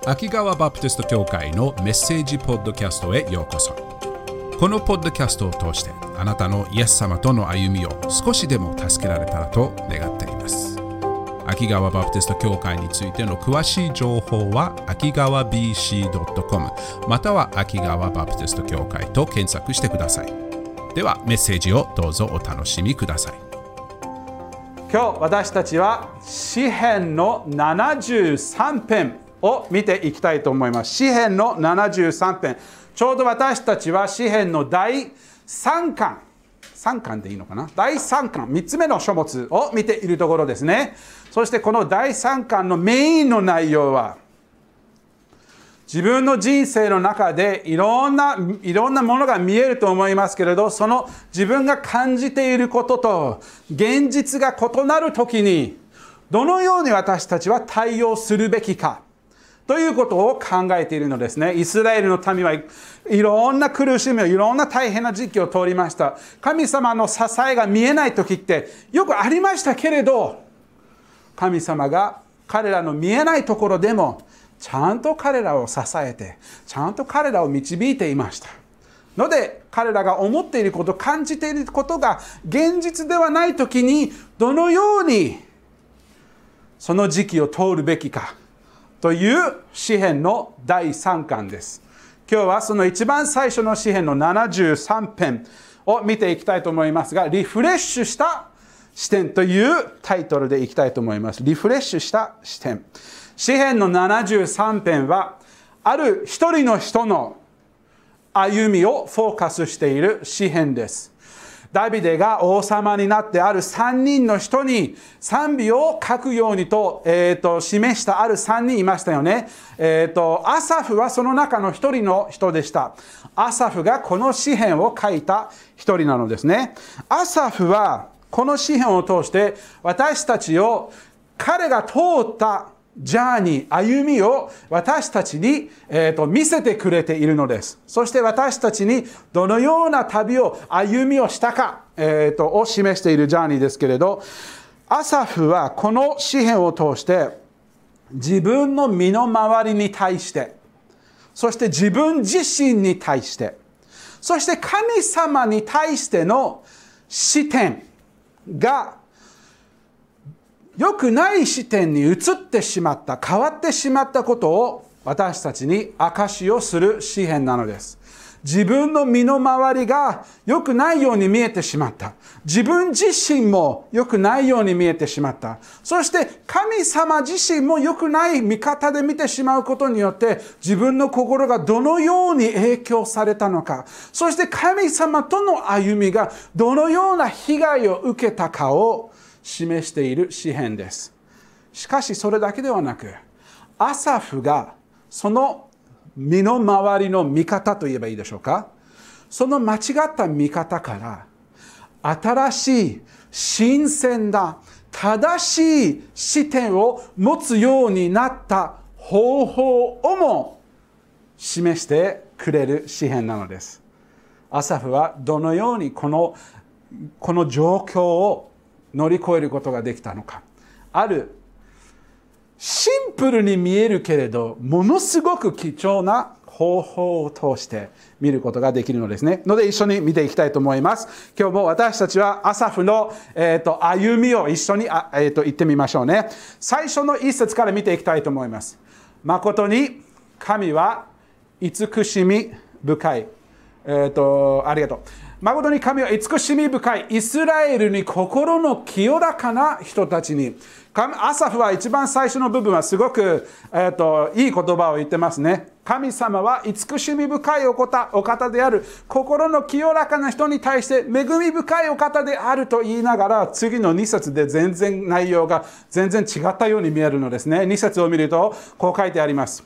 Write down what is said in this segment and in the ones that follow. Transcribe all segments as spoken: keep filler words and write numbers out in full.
秋川バプテスト教会のメッセージポッドキャストへようこそ。このポッドキャストを通してあなたのイエス様との歩みを少しでも助けられたらと願っています。秋川バプテスト教会についての詳しい情報は秋川 ビーシードットコム または秋川バプテスト教会と検索してください。ではメッセージをどうぞお楽しみください。 今日私たちは詩編のななじゅうさん編を見ていきたいと思います。詩編のななじゅうさん編、ちょうど私たちは詩編のだいさんかん、さんかんでいいのかな、だいさんかん、みっつめの書物を見ているところですね。そしてこのだいさんかんのメインの内容は、自分の人生の中でいろんな、いろんなものが見えると思いますけれど、その自分が感じていることと現実が異なるときに、どのように私たちは対応するべきかということを考えているのですね。イスラエルの民はいろんな苦しみを、いろんな大変な時期を通りました。神様の支えが見えないときってよくありましたけれど、神様が彼らの見えないところでもちゃんと彼らを支えて、ちゃんと彼らを導いていましたので、彼らが思っていること、感じていることが現実ではないときにどのようにその時期を通るべきかという詩編のだいさんかんです。今日はその一番最初の詩編のななじゅうさん編を見ていきたいと思いますが、リフレッシュした視点というタイトルでいきたいと思います。リフレッシュした視点。詩編のななじゅうさん編は、ある一人の人の歩みをフォーカスしている詩編です。ダビデが王様になってあるさんにんの人に賛美を書くようにと、えー、と示したあるさんにんいましたよね。えー、とアサフはその中の一人の人でした。アサフがこの詩編を書いた一人なのですね。アサフはこの詩編を通して私たちを、彼が通ったジャーニー、歩みを私たちに、えー、と見せてくれているのです。そして私たちにどのような旅を、歩みをしたか、えー、とを示しているジャーニーですけれど、アサフはこの詩編を通して自分の身の回りに対して、そして自分自身に対して、そして神様に対しての視点が良くない視点に移ってしまった、変わってしまったことを私たちに証しをする詩編なのです。自分の身の回りが良くないように見えてしまった。自分自身も良くないように見えてしまった。そして神様自身も良くない見方で見てしまうことによって、自分の心がどのように影響されたのか、そして神様との歩みがどのような被害を受けたかを示している詩編です。しかしそれだけではなく、アサフがその身の回りの見方といえばいいでしょうか、その間違った見方から新しい新鮮な正しい視点を持つようになった方法をも示してくれる詩編なのです。アサフはどのようにこの、この状況を乗り越えることができたのか、あるシンプルに見えるけれどものすごく貴重な方法を通して見ることができるのですね。ので一緒に見ていきたいと思います。今日も私たちはアサフの、えー、と歩みを一緒にあ、えー、と言ってみましょうね。最初の一節から見ていきたいと思います。誠に神は慈しみ深い、えー、とありがとう。誠に神は慈しみ深い、イスラエルに心の清らかな人たちに。アサフは一番最初の部分はすごく、えー、といい言葉を言ってますね。神様は慈しみ深いお方、お方である、心の清らかな人に対して恵み深いお方であると言いながら、次のに節で全然内容が全然違ったように見えるのですね。に節を見るとこう書いてあります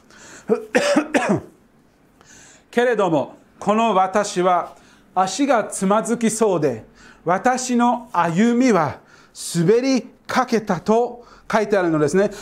けれどもこの私は足がつまずきそうで、私の歩みは滑りかけたと書いてあるのですね。神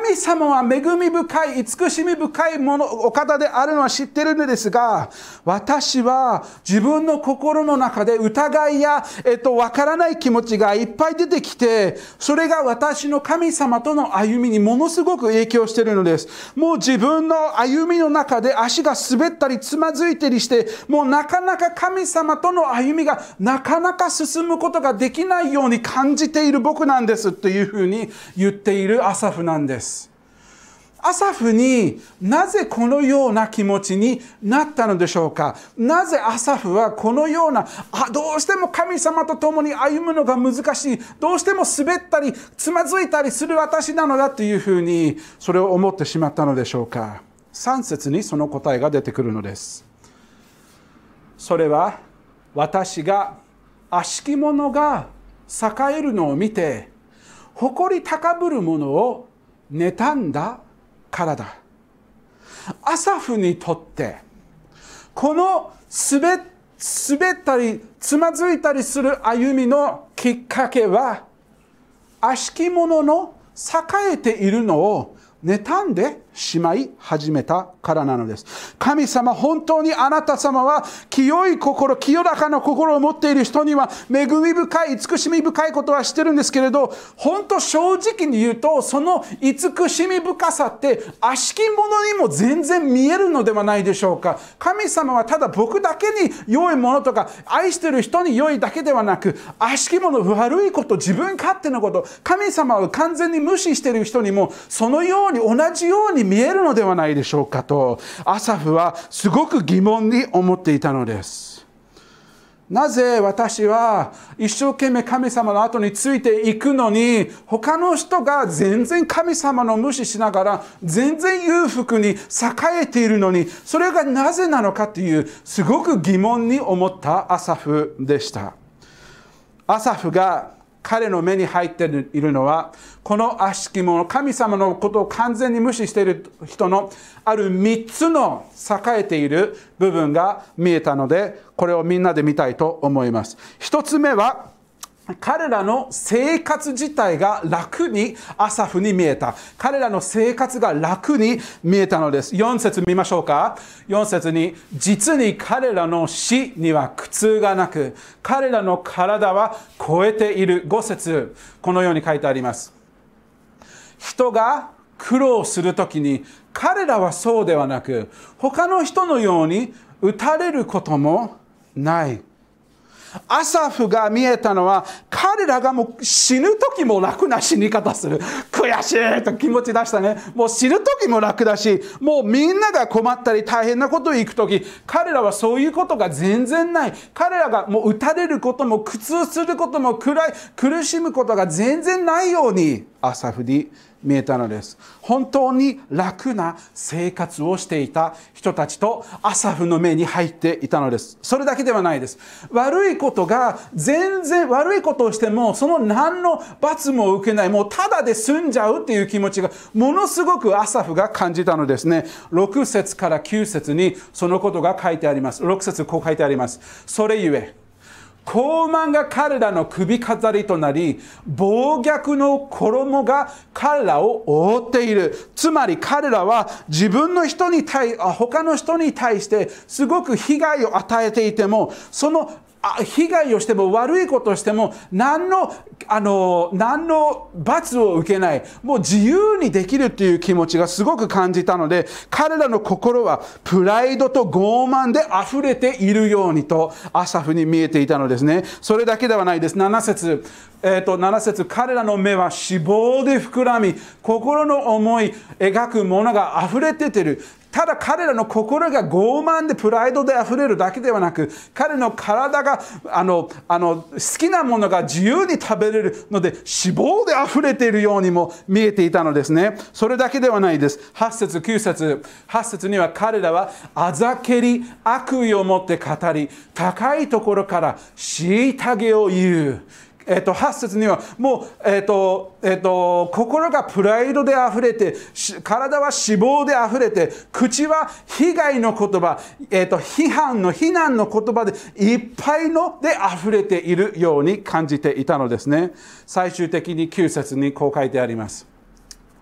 神様は恵み深い、慈しみ深いものお方であるのは知っているのですが、私は自分の心の中で疑いや、えっと、わからない気持ちがいっぱい出てきて、それが私の神様との歩みにものすごく影響しているのです。もう自分の歩みの中で足が滑ったりつまずいたりして、もうなかなか神様との歩みがなかなか進むことができないように感じている僕なんですというふうに言っているアサフなんです。アサフになぜこのような気持ちになったのでしょうか。なぜアサフはこのような、あ、どうしても神様と共に歩むのが難しい、どうしても滑ったりつまずいたりする私なのだというふうにそれを思ってしまったのでしょうか。さん節にその答えが出てくるのです。それは私が悪しき者が栄えるのを見て誇り高ぶる者を妬んだからだ。アサフにとってこの滑ったりつまずいたりする歩みのきっかけは、悪しき者の栄えているのを妬んでしまい始めたからなのです。神様、本当にあなた様は清い心、清らかな心を持っている人には恵み深い、慈しみ深いことはしてるんですけれど、本当正直に言うと、その慈しみ深さって悪しき者にも全然見えるのではないでしょうか。神様はただ僕だけに良いものとか愛している人に良いだけではなく、悪しき者、悪いこと、自分勝手なこと、神様を完全に無視している人にもそのように同じように見えるのではないでしょうかと、アサフはすごく疑問に思っていたのです。なぜ私は一生懸命神様の後についていくのに、他の人が全然神様の無視しながら全然裕福に栄えているのに、それがなぜなのかというすごく疑問に思ったアサフでした。アサフが彼の目に入っているのは、この悪しき者、神様のことを完全に無視している人のあるみっつの栄えている部分が見えたので、これをみんなで見たいと思います。一つ目は、彼らの生活自体が楽にアサフに見えた。彼らの生活が楽に見えたのです。よん節見ましょうか。よん節に、実に彼らの死には苦痛がなく、彼らの体は超えている。ご節、このように書いてあります。人が苦労するときに、彼らはそうではなく、他の人のように打たれることもない。アサフが見えたのは、彼らがもう死ぬ時も楽な死に方する。悔しいと気持ち出したね。もう死ぬ時も楽だし、もうみんなが困ったり大変なことを行く時、彼らはそういうことが全然ない。彼らがもう打たれることも苦痛することも暗い苦しむことが全然ないようにアサフに見えたのです。本当に楽な生活をしていた人たちとアサフの目に入っていたのです。それだけではないです。悪いことが全然悪いことをしてもその何の罰も受けない、もうただで済んじゃうっていう気持ちがものすごくアサフが感じたのですね。ろく節からきゅう節にそのことが書いてあります。ろく節こう書いてあります。それゆえ高慢が彼らの首飾りとなり、暴虐の衣が彼らを覆っている。つまり彼らは自分の人に対、他の人に対してすごく被害を与えていても、その被害をしても悪いことをしても何のあの何の罰を受けない、もう自由にできるという気持ちがすごく感じたので、彼らの心はプライドと傲慢で溢れているようにとアサフに見えていたのですね。それだけではないです。なな節、えー、となな節、彼らの目は脂肪で膨らみ、心の思い描くものが溢れている。ただ彼らの心が傲慢でプライドで溢れるだけではなく、彼の体があのあの好きなものが自由に食べれるので脂肪で溢れているようにも見えていたのですね。それだけではないです。はち節きゅう節、はち節には彼らはあざけり悪意を持って語り、高いところから虐げを言う。えっと、はち節にはもう、えっとえっと、心がプライドであふれて、体は脂肪であふれて、口は被害の言葉、えっと、批判の非難の言葉でいっぱいのであふれているように感じていたのですね。最終的にきゅう節にこう書いてあります。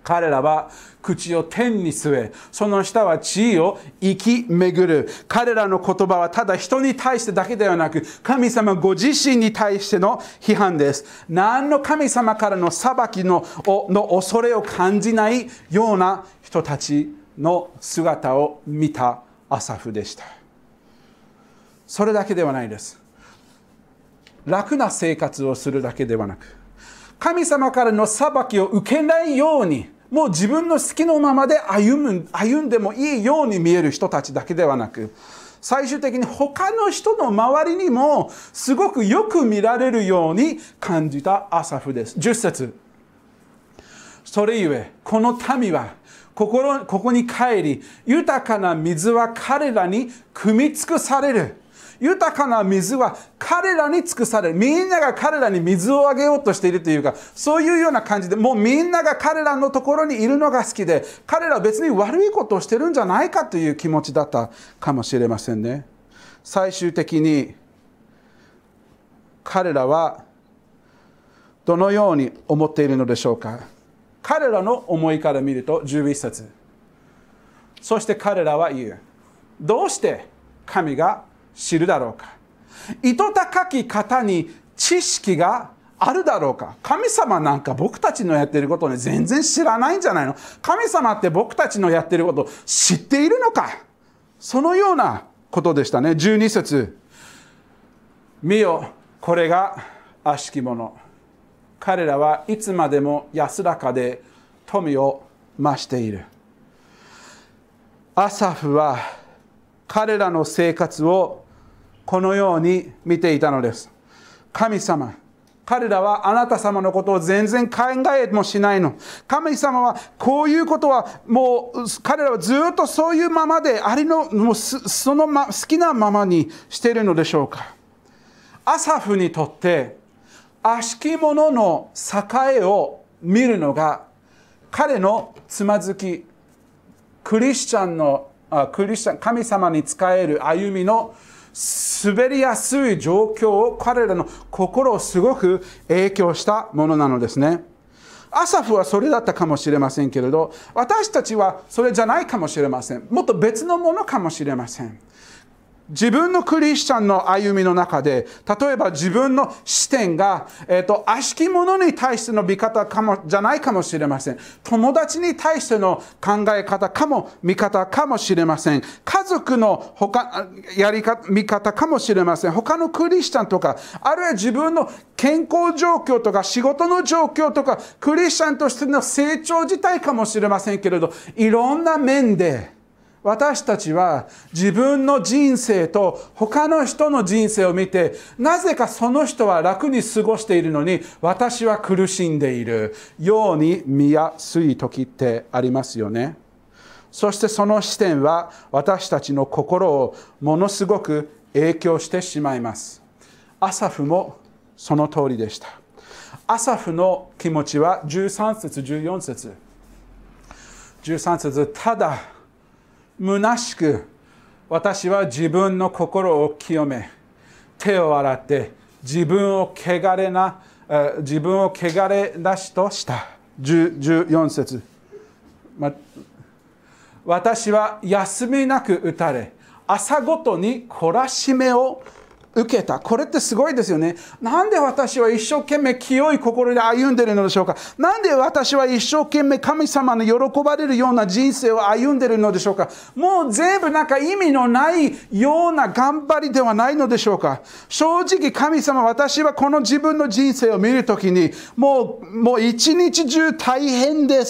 彼らは口を天に据え、その下は地位を生き巡る。彼らの言葉はただ人に対してだけではなく、神様ご自身に対しての批判です。何の神様からの裁き の, の恐れを感じないような人たちの姿を見たアサフでした。それだけではないです。楽な生活をするだけではなく、神様からの裁きを受けないように、もう自分の好きのままで 歩, む歩んでもいいように見える人たちだけではなく、最終的に他の人の周りにもすごくよく見られるように感じたアサフです。じゅっ節。それゆえこの民は心ここに帰り、豊かな水は彼らに汲み尽くされる。豊かな水は彼らに尽くされる。みんなが彼らに水をあげようとしているというか、そういうような感じで、もうみんなが彼らのところにいるのが好きで、彼らは別に悪いことをしてるんじゃないかという気持ちだったかもしれませんね。最終的に彼らはどのように思っているのでしょうか。彼らの思いから見るとじゅういっ節。そして彼らは言う。どうして神が知るだろうか。意図高き方に知識があるだろうか。神様なんか僕たちのやっていることを、ね、全然知らないんじゃないの。神様って僕たちのやっていることを知っているのか。そのようなことでしたね。じゅうに節。見よ、これが悪しき者。彼らはいつまでも安らかで富を増している。アサフは彼らの生活をこのように見ていたのです。神様、彼らはあなた様のことを全然考えもしないの。神様はこういうことはもう彼らはずっとそういうままでありのもうその、ま、好きなままにしているのでしょうか。アサフにとって悪しき者の栄を見るのが彼のつまずき、クリスチャンのクリスチャン神様に仕える歩みの滑りやすい状況を彼らの心をすごく影響したものなのですね。アサフはそれだったかもしれませんけれど、私たちはそれじゃないかもしれません。もっと別のものかもしれません。自分のクリスチャンの歩みの中で、例えば自分の視点が、えーと、悪しき者に対しての見方かもじゃないかもしれません。友達に対しての考え方かも、見方かもしれません。家族の他やり方、見方かもしれません。他のクリスチャンとか、あるいは自分の健康状況とか、仕事の状況とか、クリスチャンとしての成長自体かもしれませんけれど、いろんな面で、私たちは自分の人生と他の人の人生を見て、なぜかその人は楽に過ごしているのに私は苦しんでいるように見やすい時ってありますよね。そしてその視点は私たちの心をものすごく影響してしまいます。アサフもその通りでした。アサフの気持ちはじゅうさん節じゅうよん節。じゅうさん節、ただ虚しく私は自分の心を清め、手を洗って自分を汚れな自分を汚れなしとした。じゅうよん節、ま、私は休みなく打たれ、朝ごとに懲らしめを受けた。これってすごいですよね。なんで私は一生懸命清い心で歩んでいるのでしょうか。なんで私は一生懸命神様に喜ばれるような人生を歩んでいるのでしょうか。もう全部なんか意味のないような頑張りではないのでしょうか。正直神様、私はこの自分の人生を見るときにもう、もう一日中大変です。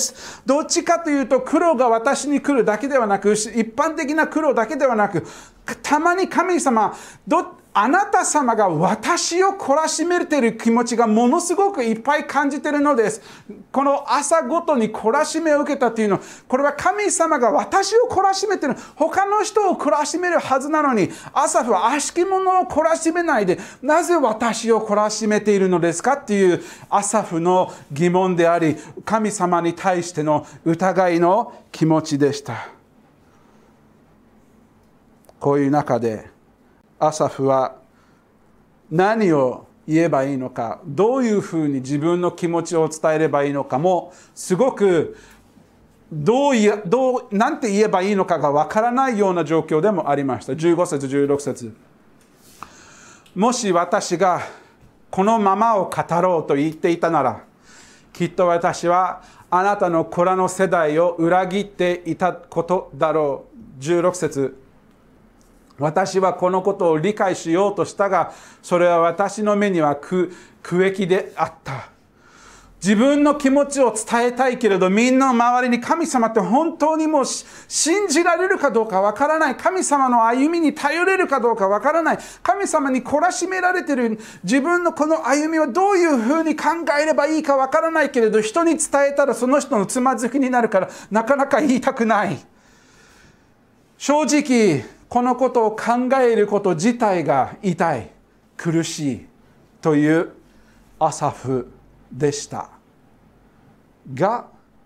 どっちかというと苦労が私に来るだけではなく、一般的な苦労だけではなく、たまに神様どあなた様が私を懲らしめている気持ちがものすごくいっぱい感じているのです。この朝ごとに懲らしめを受けたというの、これは神様が私を懲らしめている、他の人を懲らしめるはずなのに、アサフは悪しき者を懲らしめないで、なぜ私を懲らしめているのですかっていうアサフの疑問であり、神様に対しての疑いの気持ちでした。こういう中でアサフは何を言えばいいのか、どういうふうに自分の気持ちを伝えればいいのかもすごくどういどうなんて言えばいいのかがわからないような状況でもありました。じゅうご節じゅうろく節、もし私がこのままを語ろうと言っていたなら、きっと私はあなたの子らの世代を裏切っていたことだろう。じゅうろく節、私はこのことを理解しようとしたが、それは私の目には苦役であった。自分の気持ちを伝えたいけれど、みんなの周りに神様って本当にもう信じられるかどうかわからない。神様の歩みに頼れるかどうかわからない。神様に懲らしめられている自分のこの歩みをどういうふうに考えればいいかわからないけれど、人に伝えたらその人のつまずきになるから、なかなか言いたくない。正直、このことを考えること自体が痛い、苦しいというアサフでしたが、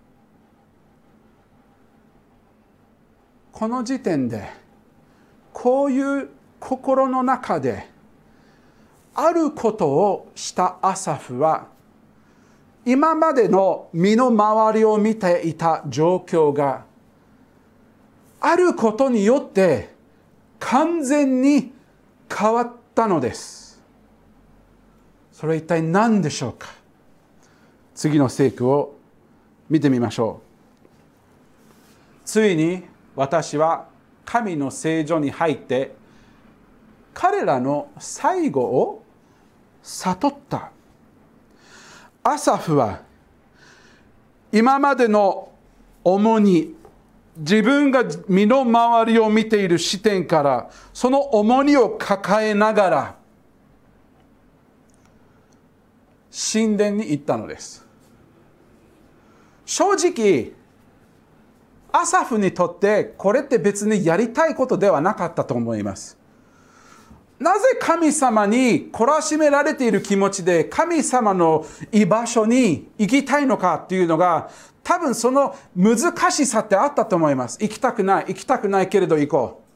この時点でこういう心の中であることをしたアサフは、今までの身の回りを見ていた状況があることによって完全に変わったのです。それは一体何でしょうか。次の聖句を見てみましょう。ついに私は神の聖所に入って彼らの最後を悟った。アサフは今までの重荷、自分が身の回りを見ている視点からその重荷を抱えながら神殿に行ったのです。正直アサフにとってこれって別にやりたいことではなかったと思います。なぜ神様に懲らしめられている気持ちで神様の居場所に行きたいのかっていうのが、多分その難しさってあったと思います。行きたくない、行きたくないけれど行こう。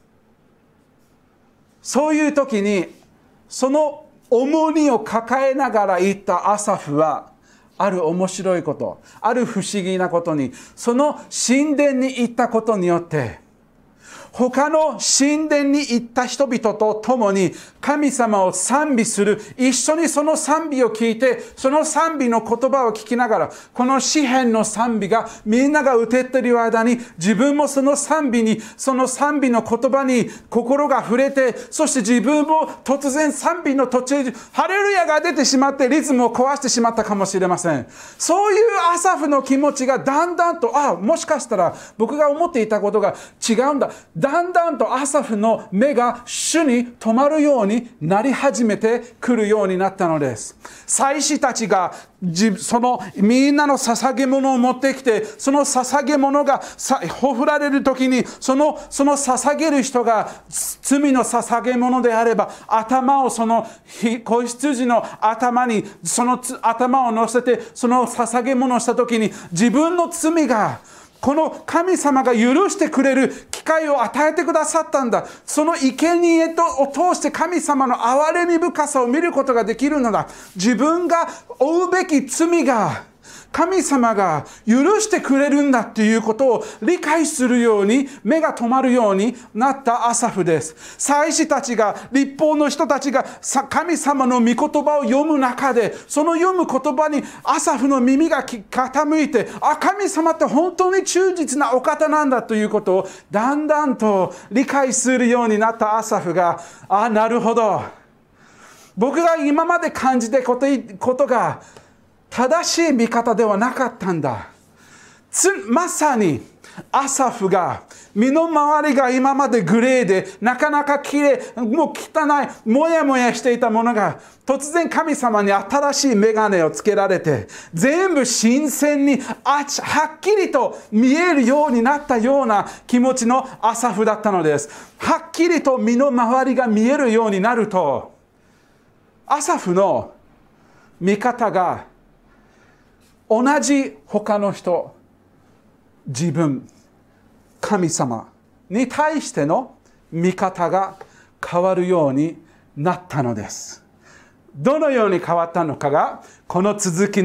そういう時にその重荷を抱えながら行ったアサフは、ある面白いこと、ある不思議なことに、その神殿に行ったことによって他の神殿に行った人々と共に神様を賛美する、一緒にその賛美を聞いて、その賛美の言葉を聞きながら、この詩篇の賛美がみんなが歌っている間に、自分もその賛美に、その賛美の言葉に心が触れて、そして自分も突然賛美の途中でハレルヤが出てしまってリズムを壊してしまったかもしれません。そういうアサフの気持ちがだんだんと、あ、もしかしたら僕が思っていたことが違うんだ、だんだんとアサフの目が主に止まるようになり始めてくるようになったのです。祭司たちがそのみんなの捧げ物を持ってきて、その捧げ物がほふられる時に、そのその捧げる人が罪の捧げ物であれば、頭をその子羊の頭にその頭を乗せてその捧げ物をした時に、自分の罪がこの神様が許してくれる機会を与えてくださったんだ。その生贄を通して神様の憐れみ深さを見ることができるのだ。自分が負うべき罪が神様が許してくれるんだっていうことを理解するように、目が止まるようになったアサフです。祭司たちが、律法の人たちが神様の御言葉を読む中で、その読む言葉にアサフの耳が傾いて、あ、神様って本当に忠実なお方なんだということをだんだんと理解するようになったアサフが、あ、なるほど、僕が今まで感じたこと、ことが正しい見方ではなかったんだ。まさにアサフが、身の回りが今までグレーでなかなかきれい、もう汚い、もやもやしていたものが、突然神様に新しい眼鏡をつけられて、全部新鮮にあちはっきりと見えるようになったような気持ちのアサフだったのです。はっきりと身の回りが見えるようになると、アサフの見方が同じ他の人、自分、神様に対しての見方が変わるようになったのです。どのように変わったのかが、この続きの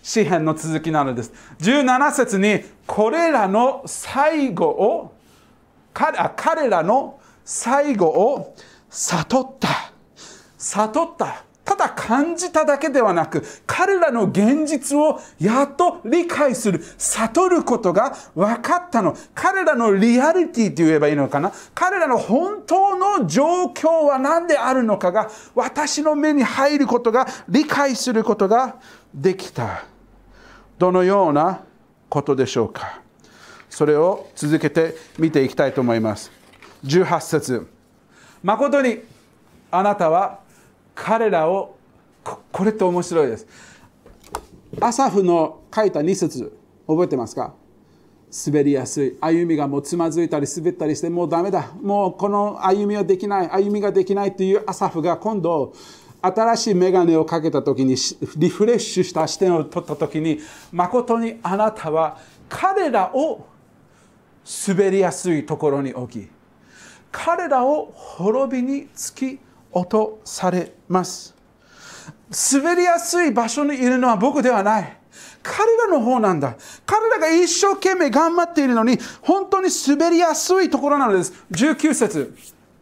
詩篇の続きなのです。じゅうなな節に、これらの最後を、彼, 彼らの最後を悟った。悟った。ただ感じただけではなく、彼らの現実をやっと理解する、悟ることが分かったの。彼らのリアリティと言えばいいのかな。彼らの本当の状況は何であるのかが、私の目に入ることが、理解することができた。どのようなことでしょうか。それを続けて見ていきたいと思います。じゅうはち節。誠にあなたは彼らを、こ, これって面白いです。アサフの書いたに節、覚えてますか？滑りやすい。歩みがもうつまずいたり滑ったりして、もうダメだ。もうこの歩みはできない。歩みができないというアサフが今度、新しいメガネをかけたときに、リフレッシュした視点を取ったときに、誠にあなたは彼らを滑りやすいところに置き、彼らを滅びに突き落とされます。滑りやすい場所にいるのは僕ではない。彼らの方なんだ。彼らが一生懸命頑張っているのに、本当に滑りやすいところなのです。じゅうきゅう節。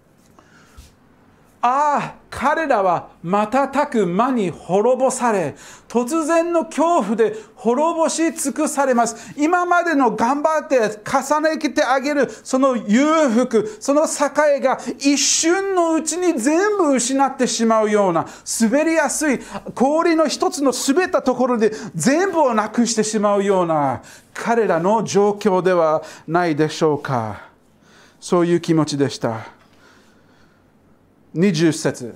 ああ、彼らは瞬く間に滅ぼされ、突然の恐怖で滅ぼし尽くされます。今までの頑張って重ねてあげるその裕福、その栄が一瞬のうちに全部失ってしまうような、滑りやすい氷の一つの滑ったところで全部をなくしてしまうような彼らの状況ではないでしょうか。そういう気持ちでした。にじゅう節。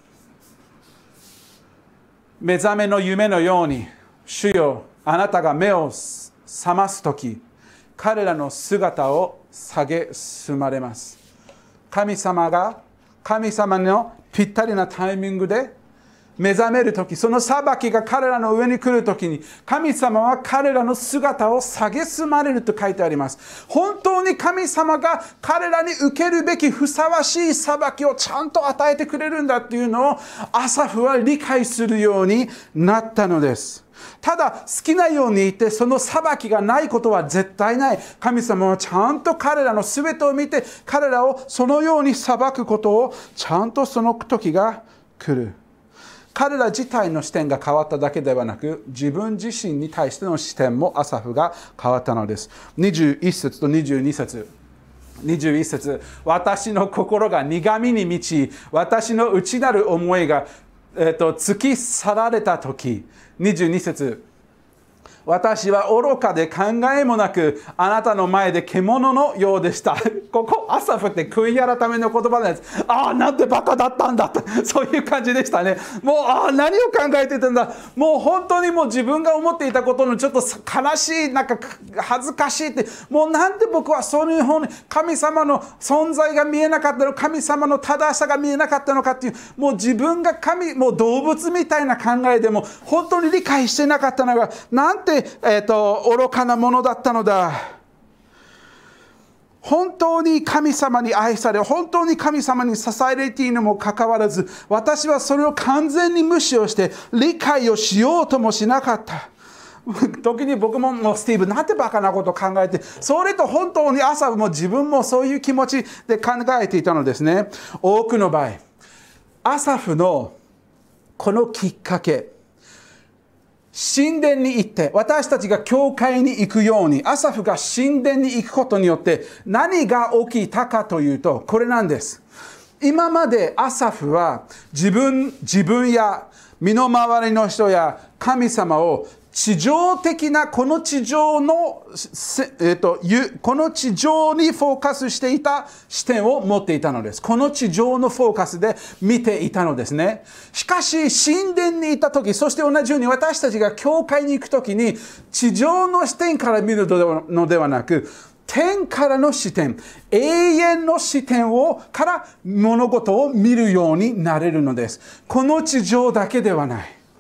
目覚めの夢のように、主よ、あなたが目を覚ますとき、彼らの姿を蔑まれます。神様が、神様のぴったりなタイミングで目覚めるとき、その裁きが彼らの上に来るときに、神様は彼らの姿を蔑まれると書いてあります。本当に神様が彼らに受けるべきふさわしい裁きをちゃんと与えてくれるんだっていうのをアサフは理解するようになったのです。ただ好きなように言ってその裁きがないことは絶対ない。神様はちゃんと彼らの全てを見て、彼らをそのように裁くことをちゃんとその時が来る。彼ら自体の視点が変わっただけではなく、自分自身に対しての視点もアサフが変わったのです。にじゅういち節とにじゅうに節。にじゅういち節。私の心が苦みに満ち、私の内なる思いが、えー、と突き去られたとき。にじゅうに節。私は愚かで考えもなく、あなたの前で獣のようでした。ここ、アサフって悔い改めの言葉なんです。ああ、なんてバカだったんだと。そういう感じでしたね。もう、ああ、何を考えてたんだ。もう本当にもう自分が思っていたことのちょっと悲しい、なんか恥ずかしいって、もうなんで僕はそういう方に神様の存在が見えなかったの、神様の正しさが見えなかったのかっていう、もう自分が神、もう動物みたいな考えでも本当に理解してなかったのが、なんてえーと、愚かなものだったのだ。本当に神様に愛され、本当に神様に支えられているにもかかわらず、私はそれを完全に無視をして理解をしようともしなかった。時に僕ももうスティーブなんてバカなことを考えて、それと本当に朝も自分もそういう気持ちで考えていたのですね。多くの場合、アサフのこのきっかけ、神殿に行って私たちが教会に行くように、アサフが神殿に行くことによって何が起きたかというと、これなんです。今までアサフは自分自分や身の回りの人や神様を地上的なこの地上の、えっと、この地上にフォーカスしていた視点を持っていたのです。この地上のフォーカスで見ていたのですね。しかし神殿に行った時、そして同じように私たちが教会に行く時に地上の視点から見るのではなく、天からの視点、永遠の視点をから物事を見るようになれるのです。この地上だけではない。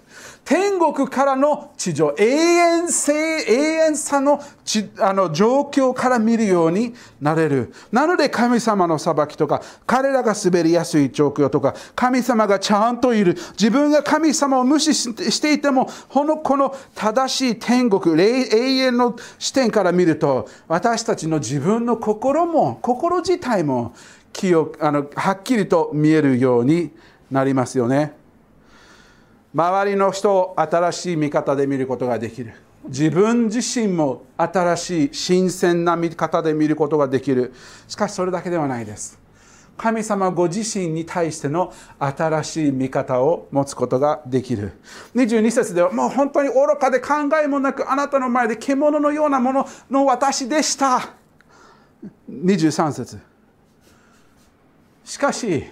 天国からの地上、永遠性、永遠さのちあの状況から見るようになれる。なので神様の裁きとか、彼らが滑りやすい状況とか、神様がちゃんといる、自分が神様を無視していても、この、この正しい天国、永遠の視点から見ると、私たちの自分の心も、心自体も清あのはっきりと見えるようになりますよね。周りの人を新しい見方で見ることができる。自分自身も新しい新鮮な見方で見ることができる。しかしそれだけではないです。神様ご自身に対しての新しい見方を持つことができる。にじゅうに節では、もう本当に愚かで考えもなく、あなたの前で獣のようなものの私でした。にじゅうさん節。しかし、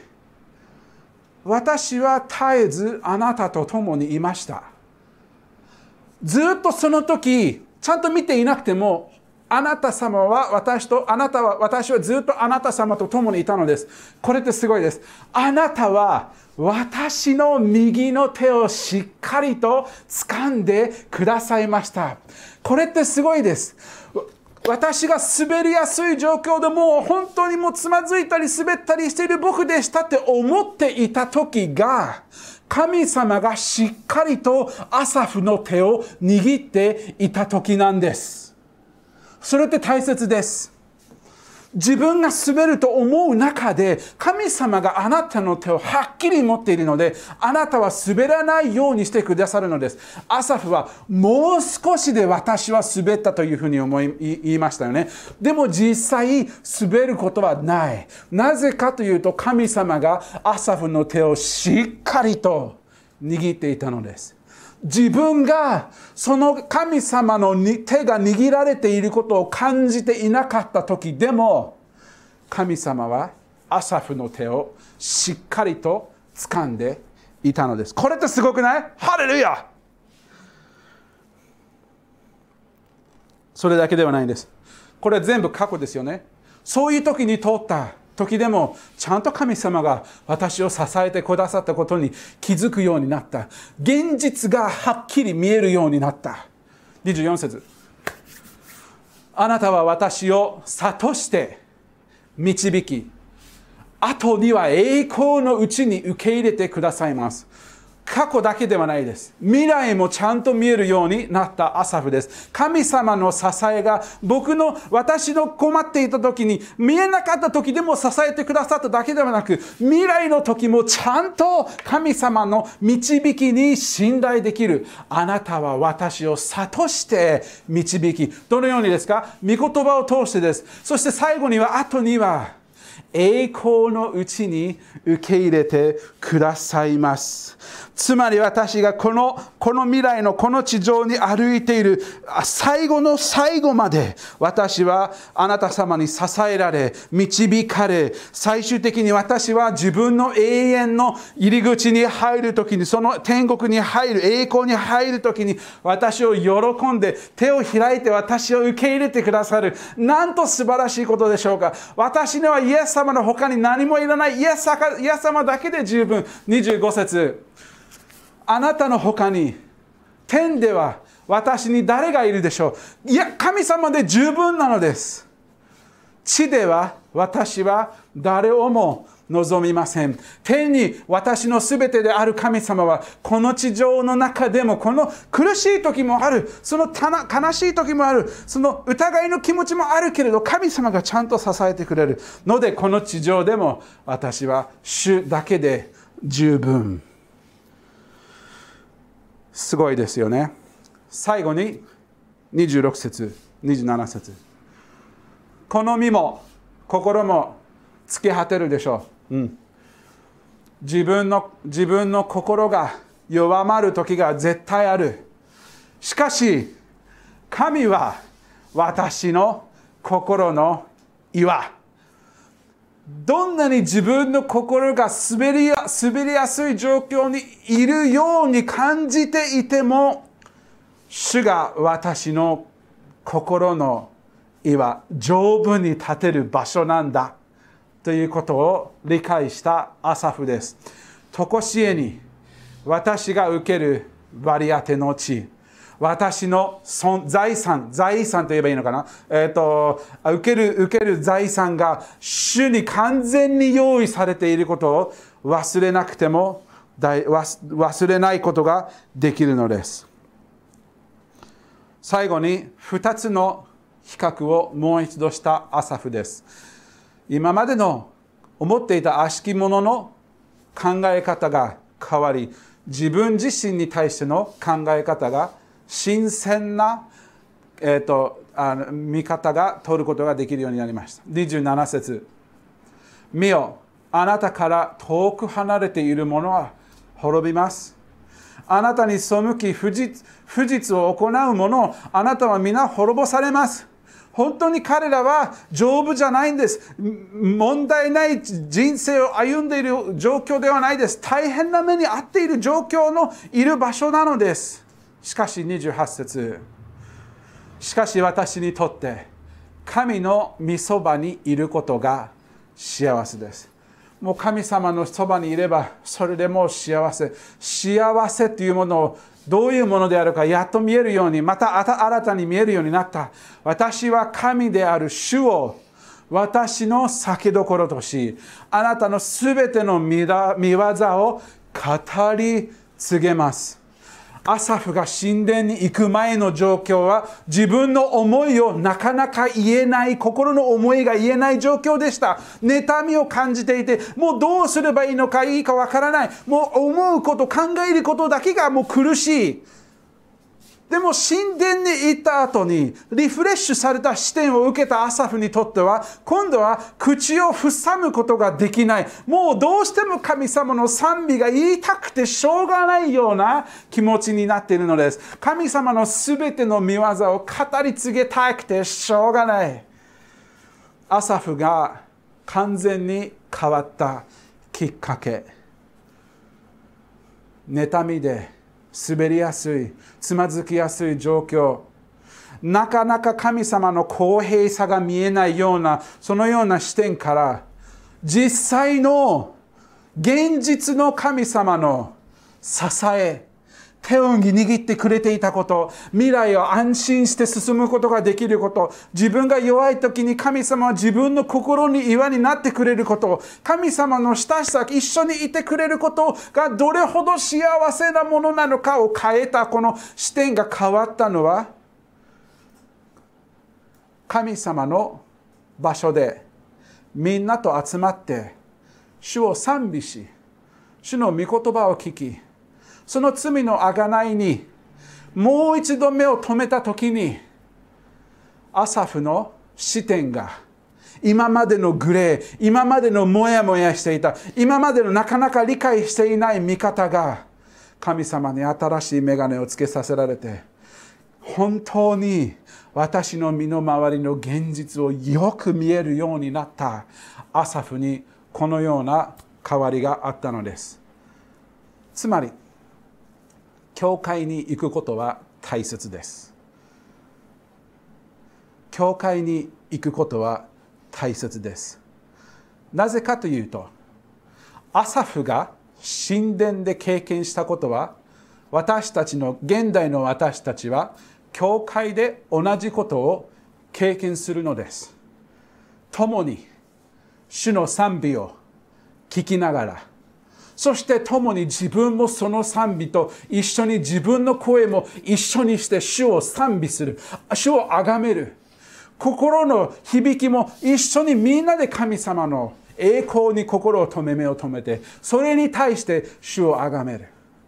私は絶えずあなたと共にいました。ずっとその時、ちゃんと見ていなくても、あなた様は私と、あなたは、私はずっとあなた様と共にいたのです。これってすごいです。あなたは私の右の手をしっかりと掴んでくださいました。これってすごいです。私が滑りやすい状況でもう本当にもうつまずいたり滑ったりしている僕でしたって思っていた時が、神様がしっかりとアサフの手を握っていた時なんです。それって大切です。自分が滑ると思う中で、神様があなたの手をはっきり持っているので、あなたは滑らないようにしてくださるのです。アサフはもう少しで私は滑ったというふうに思い言いましたよね。でも実際滑ることはない。なぜかというと、神様がアサフの手をしっかりと握っていたのです。自分がその神様の手が握られていることを感じていなかった時でも、神様はアサフの手をしっかりと掴んでいたのです。これってすごくない？ハレルヤ！それだけではないんです。これは全部過去ですよね。そういう時に通った時でも、ちゃんと神様が私を支えてくださったことに気づくようになった。現実がはっきり見えるようになった。にじゅうよん節。あなたは私を諭して導き、後には栄光のうちに受け入れてくださいます。過去だけではないです。未来もちゃんと見えるようになったアサフです。神様の支えが僕の、私の困っていた時に、見えなかった時でも支えてくださっただけではなく、未来の時もちゃんと神様の導きに信頼できる。あなたは私を諭して導き、どのようにですか？御言葉を通してです。そして最後には、後には栄光のうちに受け入れてくださいます。つまり私がこの、この未来のこの地上に歩いている最後の最後まで、私はあなた様に支えられ、導かれ、最終的に私は自分の永遠の入り口に入るときに、その天国に入る、栄光に入るときに、私を喜んで手を開いて私を受け入れてくださる。なんと素晴らしいことでしょうか。私にはイエス様の他に何もいらない。イエス様だけで十分。にじゅうご節。あなたの他に天では私に誰がいるでしょう。いや、神様で十分なのです。地では私は誰をも望みません。天に私のすべてである神様は、この地上の中でも、この苦しい時もある、その悲しい時もある、その疑いの気持ちもあるけれど、神様がちゃんと支えてくれるので、この地上でも私は主だけで十分。すごいですよね。最後ににじゅうろく節、にじゅうなな節。この身も心も突き果てるでしょう。うん、自分の、自分の心が弱まる時が絶対ある。しかし、神は私の心の岩。どんなに自分の心が滑りや、滑りやすい状況にいるように感じていても、主が私の心の岩、丈夫に立てる場所なんだということを理解したアサフです。常しえに私が受ける割り当ての地、私の財産、財産と言えばいいのかな、えーと、受ける、受ける財産が主に完全に用意されていることを忘れなくても忘れないことができるのです。最後にふたつの比較をもう一度したアサフです。今までの思っていた悪しきものの考え方が変わり、自分自身に対しての考え方が新鮮な、えーと、あの見方が取ることができるようになりました。にじゅうなな節、見よ、あなたから遠く離れているものは滅びます。あなたに背き不実、不実を行う者、あなたは皆滅ぼされます。本当に彼らは丈夫じゃないんです。問題ない人生を歩んでいる状況ではないです。大変な目に遭っている状況のいる場所なのです。しかしにじゅうはち節、しかし私にとって神の御そばにいることが幸せです。もう神様のそばにいればそれでもう幸せ。幸せというものをどういうものであるかやっと見えるように、また新たに見えるようになった。私は神である主を私の酒どころとし、あなたのすべての御業を語り継げます。アサフが神殿に行く前の状況は、自分の思いをなかなか言えない、心の思いが言えない状況でした。妬みを感じていて、もうどうすればいいのかいいかわからない。もう思うこと、考えることだけがもう苦しい。でも神殿に行った後にリフレッシュされた視点を受けたアサフにとっては、今度は口を塞むことができない。もうどうしても神様の賛美が言いたくてしょうがないような気持ちになっているのです。神様のすべての御業を語り継げたくてしょうがない。アサフが完全に変わったきっかけ、妬みで滑りやすい、つまずきやすい状況、なかなか神様の公平さが見えないような、そのような視点から、実際の現実の神様の支え、手を握ってくれていたこと、未来を安心して進むことができること、自分が弱い時に神様は自分の心に岩になってくれること、神様の親しさ、一緒にいてくれることがどれほど幸せなものなのかを変えた、この視点が変わったのは、神様の場所でみんなと集まって主を賛美し、主の御言葉を聞き、その罪の贖いにもう一度目を留めたときに、アサフの視点が今までのグレー、今までのモヤモヤしていた、今までのなかなか理解していない見方が、神様に新しい眼鏡をつけさせられて、本当に私の身の回りの現実をよく見えるようになったアサフに、このような変わりがあったのです。つまり教会に行くことは大切です。教会に行くことは大切です。なぜかというと、アサフが神殿で経験したことは、私たちの現代の私たちは教会で同じことを経験するのです。共に主の賛美を聞きながら、そして共に自分もその賛美と一緒に自分の声も一緒にして主を賛美する。主を崇める。心の響きも一緒にみんなで神様の栄光に心を止め、目を止めて、それに対して主を崇める。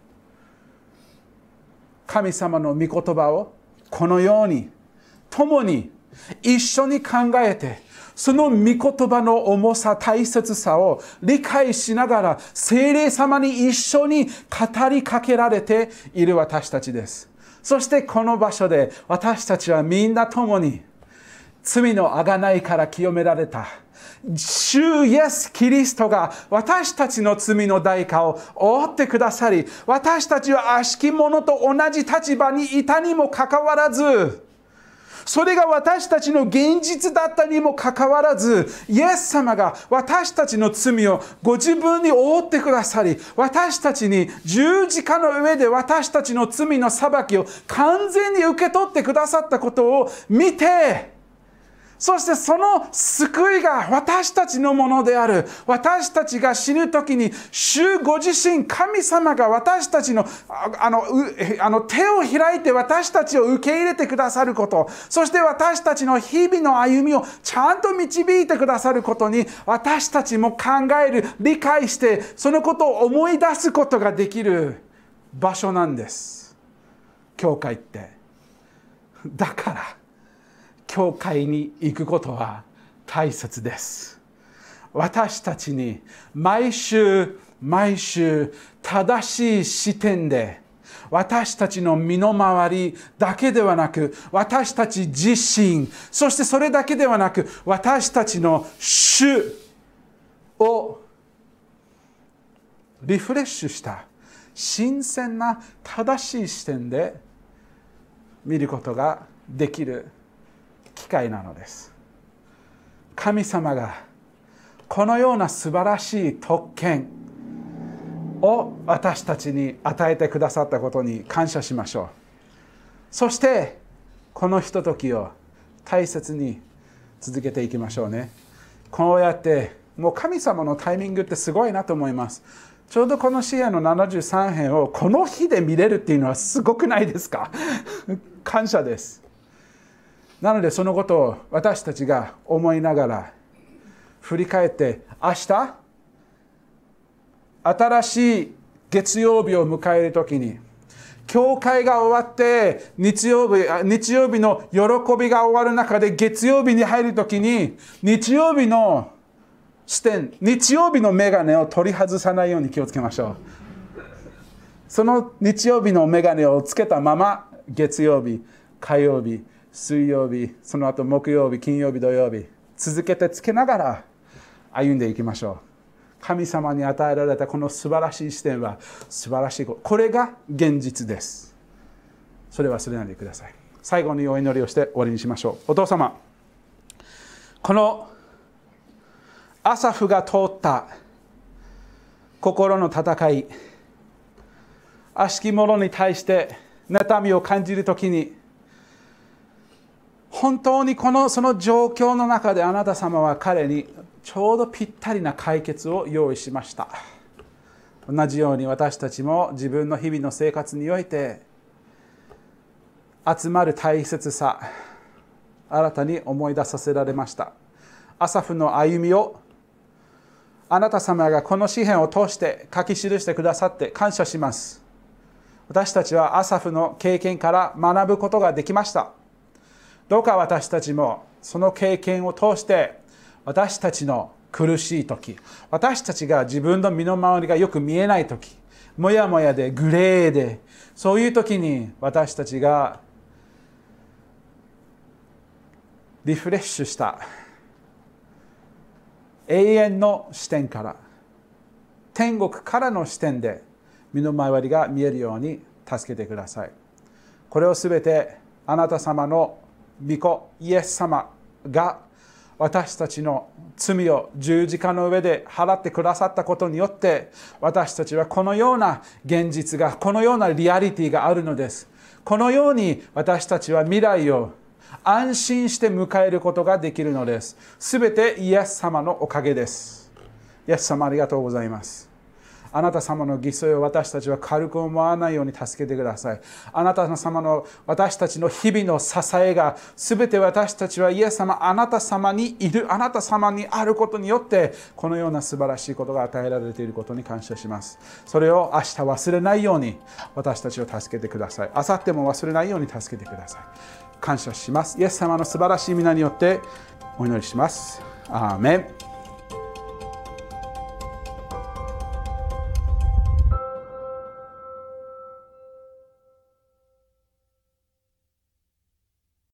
神様の御言葉をこのように共に一緒に考えて、その御言葉の重さ、大切さを理解しながら、聖霊様に一緒に語りかけられている私たちです。そしてこの場所で私たちはみんな共に罪の贖いから清められた主イエス・キリストが私たちの罪の代価を負ってくださり、私たちは悪しき者と同じ立場にいたにもかかわらず、 それが私たちの現実だったにもかかわらず、イエス様が私たちの罪をご自分に負ってくださり、私たちに十字架の上で私たちの罪の裁きを完全に受け取ってくださったことを見て、そしてその救いが私たちのものである。私たちが死ぬときに、主ご自身、神様が私たちの、あの、あの手を開いて私たちを受け入れてくださること、そして私たちの日々の歩みをちゃんと導いてくださることに、私たちも考える、理解して、そのことを思い出すことができる場所なんです。教会って。だから、教会に行くことは大切です。私たちに毎週毎週正しい視点で、私たちの身の回りだけではなく、私たち自身、そしてそれだけではなく、私たちの主をリフレッシュした新鮮な正しい視点で見ることができる機会なのです。神様がこのような素晴らしい特権を私たちに与えてくださったことに感謝しましょう。そしてこのひとときを大切に続けていきましょうね。こうやってもう神様のタイミングってすごいなと思います。ちょうどこの詩篇のななじゅうさん編をこの日で見れるっていうのはすごくないですか？感謝です。なのでそのことを私たちが思いながら振り返って、明日新しい月曜日を迎えるときに、教会が終わって日曜日、日曜日の喜びが終わる中で月曜日に入るときに、日曜日の視点、日曜日のメガネを取り外さないように気をつけましょう。その日曜日のメガネをつけたまま月曜日、火曜日、水曜日、その後木曜日、金曜日、土曜日、続けてつけながら歩んでいきましょう。神様に与えられたこの素晴らしい視点は素晴らしいこと。これが現実です。それを忘れないでください。最後にお祈りをして終わりにしましょう。お父様、このアサフが通った心の戦い、悪しき者に対して妬みを感じるときに、本当にこのその状況の中であなた様は彼にちょうどぴったりな解決を用意しました。同じように私たちも自分の日々の生活において集まる大切さ、新たに思い出させられました。アサフの歩みをあなた様がこの詩篇を通して書き記してくださって感謝します。私たちはアサフの経験から学ぶことができました。どうか私たちもその経験を通して私たちの苦しい時、私たちが自分の身の回りがよく見えない時、もやもやでグレーで、そういう時に私たちがリフレッシュした永遠の視点から、天国からの視点で身の回りが見えるように助けてください。これをすべてあなた様の御子イエス様が私たちの罪を十字架の上で払ってくださったことによって、私たちはこのような現実が、このようなリアリティがあるのです。このように私たちは未来を安心して迎えることができるのです。すべてイエス様のおかげです。イエス様ありがとうございます。あなた様の犠牲を私たちは軽く思わないように助けてください。あなた様の私たちの日々の支えが、すべて私たちはイエス様、あなた様にいる、あなた様にあることによって、このような素晴らしいことが与えられていることに感謝します。それを明日忘れないように私たちを助けてください。明後日も忘れないように助けてください。感謝します。イエス様の素晴らしい皆によってお祈りします。アーメン。